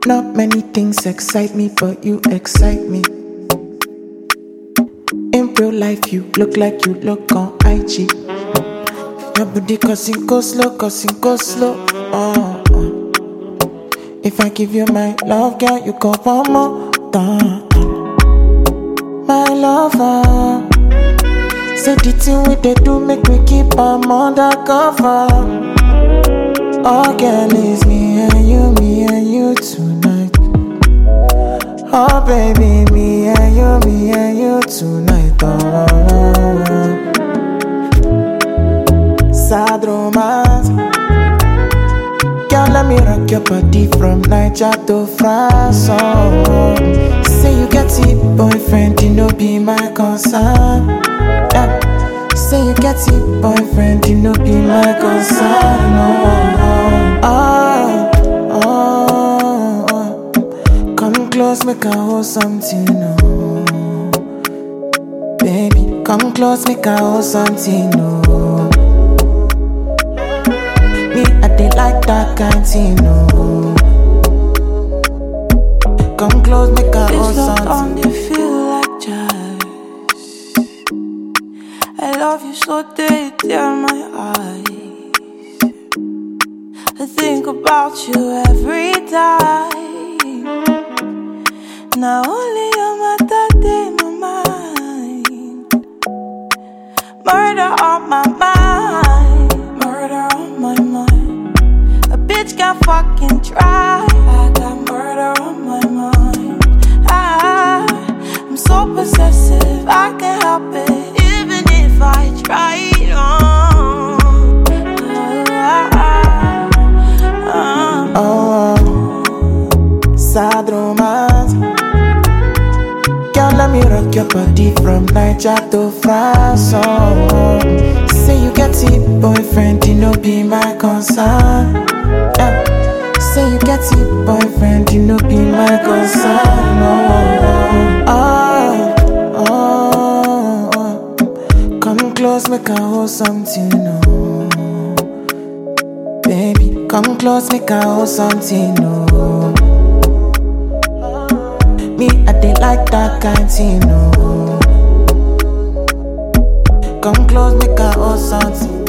Not many things excite me, but you excite me. In real life, you look like you look on IG. Your body cause it go slow, oh. If I give you my love, girl, you go one more time. My lover, say the thing we they do make we keep am undercover. Oh, girl, it's me and you tonight. Oh, baby, me and you tonight. Oh. Sad romance. Girl, let me rock your body from Niger to France. Oh. Say you get it, boyfriend, you know be my concern. Yeah. Say you get it, boyfriend, you know be my concern. Come close, make I hold something, no. Baby, come close, make I hold something, no. Me, I dey like that kind thing, no. Come close, make I hold something. On they feel like jazz. I love you so they tear my eyes. I think about you every time. Now only you're my thought in my mind. Murder on my mind. Murder on my mind. A bitch can fucking try. I got murder on my mind. I'm so possessive, I can't help it. Even if I try. Sad romance. Girl, let me rock your body from Niger to France. Oh. Say you get it, boyfriend, you know be my concern. Yeah. Say you get it, boyfriend, you know be my concern. Come close, make I hold something, no. Baby, come close, make I hold something, no. Me, I dey like that kind thing, no. Come close, make I hold something.